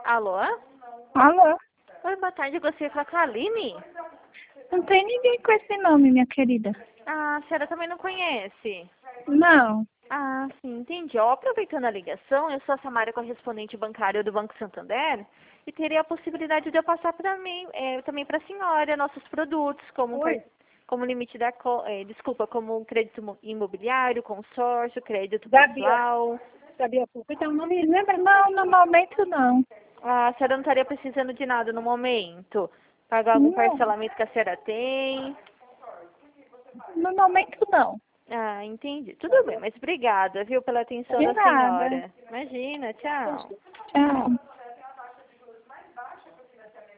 Alô? Alô? Oi, boa tarde. Eu gostaria de falar com a Aline? Não tem ninguém com esse nome, minha querida. Ah, a senhora também não conhece? Não. Ah, sim, entendi. Ó, aproveitando a ligação, eu sou a Samara, correspondente bancária do Banco Santander, e teria a possibilidade de eu passar para mim, também para a senhora, nossos produtos, como, Oi. como limite da, como crédito imobiliário, consórcio, crédito Gabi, pessoal. Gabi, então não me lembra? Não, no momento não. Ah, a senhora não estaria precisando de nada no momento? Pagar algum Não, parcelamento que a senhora tem? no momento não. Ah, entendi. Tudo bem, mas obrigada, viu, pela atenção De da nada. senhora. Imagina, tchau. Tchau.